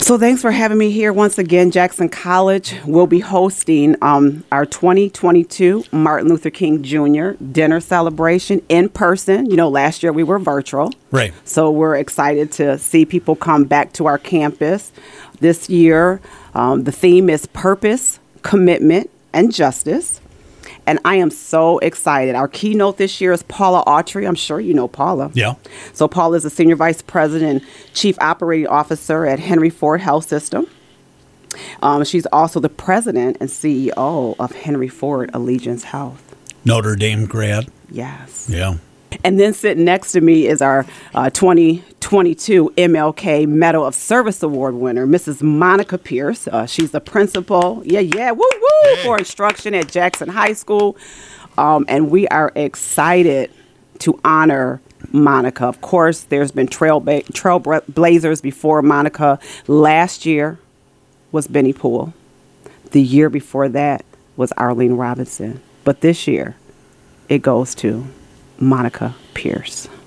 So thanks for having me here once again. Jackson College will be hosting our 2022 Martin Luther King Jr. dinner celebration in person. You know, last year we were virtual. Right. So we're excited to see people come back to our campus. This year, the theme is purpose, commitment, and justice. And I am so excited. Our keynote this year is Paula Autry. I'm sure you know Paula. Yeah. So Paula is the Senior Vice President and Chief Operating Officer at Henry Ford Health System. She's also the President and CEO of Henry Ford Allegiance Health. Notre Dame grad. Yes. Yeah. And then sitting next to me is our 2022 MLK Medal of Service Award winner, Mrs. Monica Pierce. She's the principal, for instruction at Jackson High School. And we are excited to honor Monica. Of course, there's been trailblazers before Monica. Last year was Benny Poole. The year before that was Arlene Robinson. But this year, it goes to Monica Pierce.